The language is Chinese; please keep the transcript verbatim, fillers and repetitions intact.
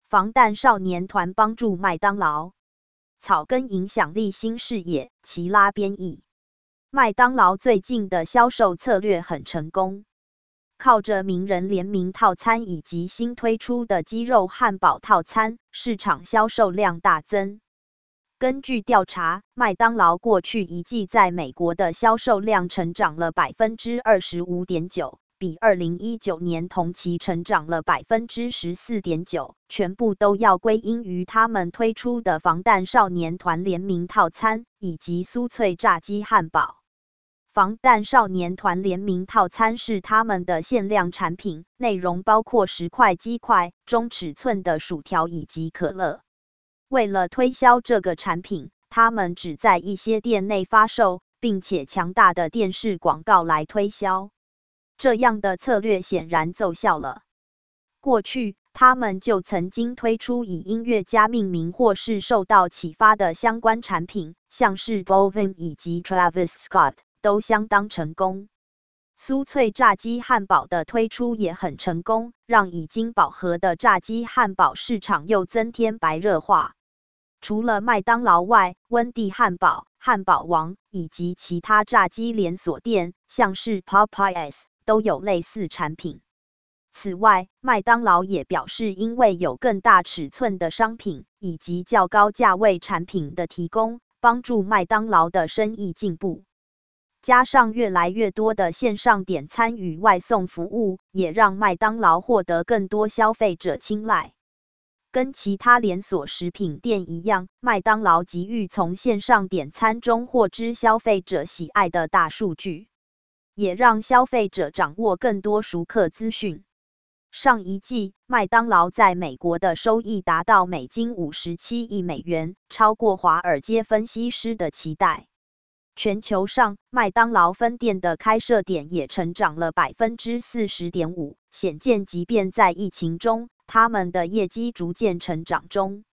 防弹少年团帮助麦当劳草根影响力新事业，齐拉编译。麦当劳最近的销售策略很成功，靠着名人联名套餐以及新推出的鸡肉汉堡套餐，市场销售量大增。根据调查，麦当劳过去一季在美国的销售量成长了 百分之二十五点九。比二零一九年同期成长了 百分之十四点九， 全部都要归因于他们推出的防弹少年团联名套餐以及酥脆炸鸡汉堡。防弹少年团联名套餐是他们的限量产品，内容包括十块鸡块、中尺寸的薯条以及可乐。为了推销这个产品，他们只在一些店内发售，并且强大的电视广告来推销。这样的策略显然奏效了。过去，他们就曾经推出以音乐家命名或是受到启发的相关产品，像是 Bovin 以及 Travis Scott 都相当成功。酥脆炸鸡汉堡的推出也很成功，让已经饱和的炸鸡汉堡市场又增添白热化。除了麦当劳外，温蒂汉堡、汉堡王以及其他炸鸡连锁店，像是 Popeyes都有类似产品。此外，麦当劳也表示，因为有更大尺寸的商品以及较高价位产品的提供，帮助麦当劳的生意进步。加上越来越多的线上点餐与外送服务，也让麦当劳获得更多消费者青睐。跟其他连锁食品店一样，麦当劳急于从线上点餐中获知消费者喜爱的大数据。也让消费者掌握更多熟客资讯。上一季，麦当劳在美国的收益达到美金五十七亿美元，超过华尔街分析师的期待。全球上，麦当劳分店的开设点也成长了 百分之四十点五， 显见即便在疫情中，他们的业绩逐渐成长中。